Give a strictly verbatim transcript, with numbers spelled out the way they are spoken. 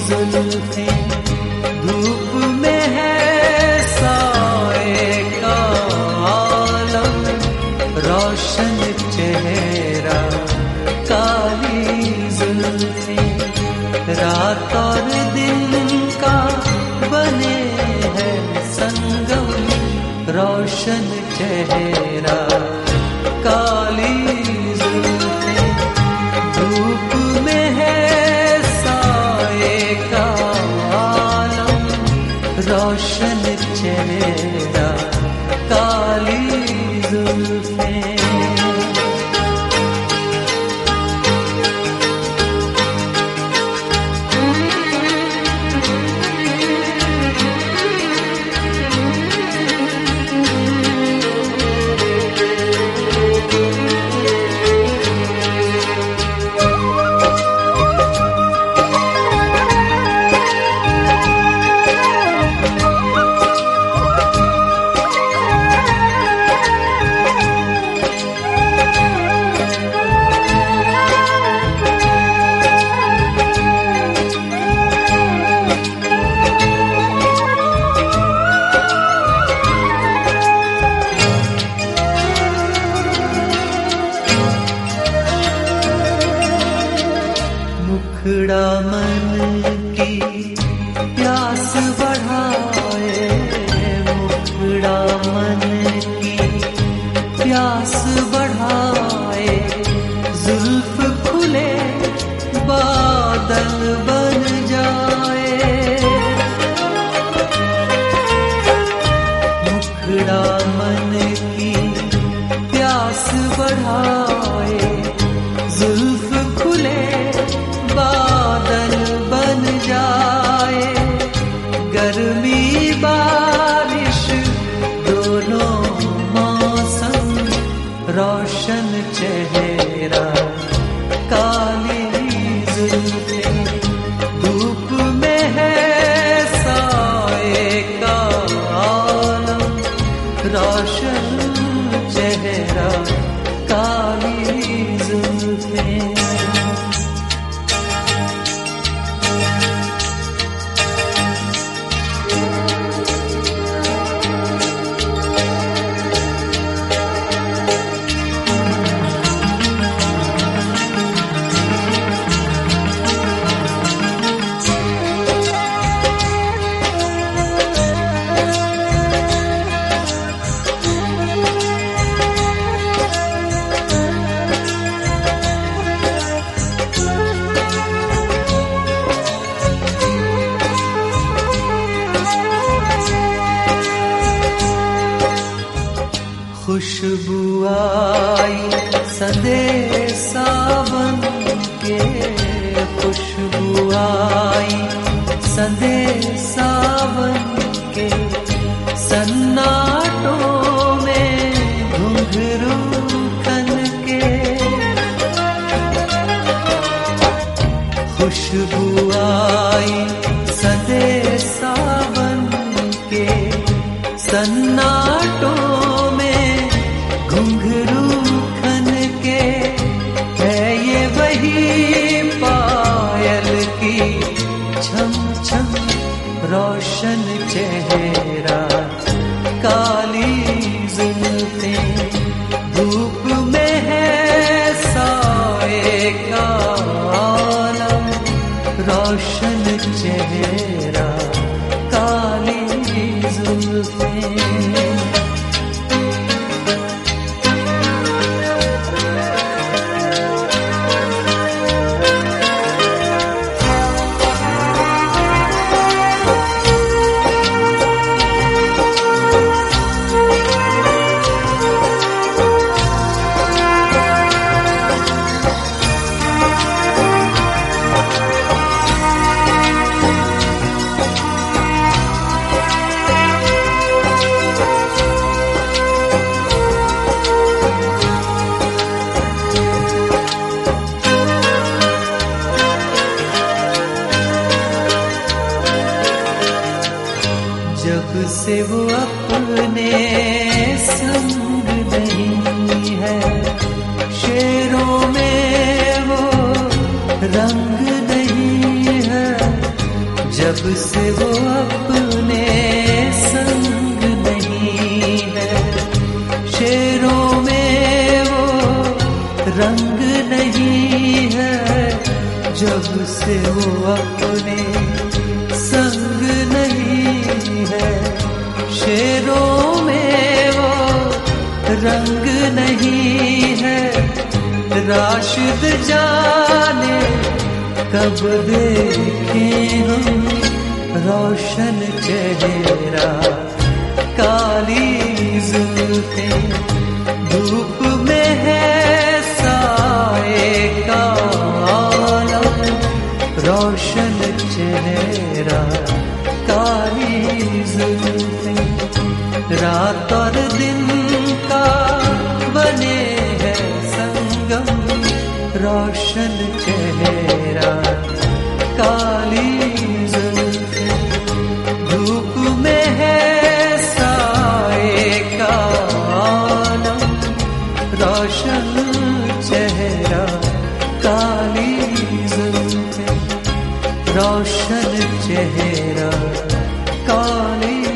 जुल्फें, धूप में है साए का आलम, रोशन चेहरा काली जुल्फें, रात और दिन का बने हैं संगम, रोशन चेहरा काली जुल्फें, धूप में है साए का आलम, रोशन चेहरा काली जुल्फें। मुखड़ा मन की प्यास बढ़ाए, मुखड़ा मन की प्यास बढ़ाए, जुल्फ खुले बादल बन जाए, मुखड़ा मन की प्यास बढ़ाए, जुल्फ खुले बादल बन जाए, गर्मी बारिश दोनों मौसम, रोशन चेहरा काली जुल्फें, धूप में है साए का आलम, रोशन चेहरा काली जुल्फें। खुशबू आई संदेशा बन के, खुशबू आई संदेशा बन के, सन्नाटों में घुंघरू खन के, खुशबू आई संदेशा बन के, सन्नाटों घुंघरू खन के, है ये वही पायल की छम छम, रोशन चेहरा काली जुल्फें, धूप में है साए का आलम, रोशन चेहरा काली जुल्फें। जब से वो अपने संग नहीं है, शेरों में वो रंग नहीं है, जब से वो अपने संग नहीं है, शेरों में वो रंग नहीं है, जब से वो अपने संग नहीं है, शेरों में वो रंग नहीं है, राशिद जाने कब देखें हम रोशन चेहरा, काली जुल्फें धूप में है साए का आलम, रोशन चेहरा काली जुल्फें, रात और दिन का बने है संगम, रोशन चेहरा काली जुल्फें धूप में है साए का आलम, रोशन चेहरा काली जुल्फें, रोशन चेहरा काली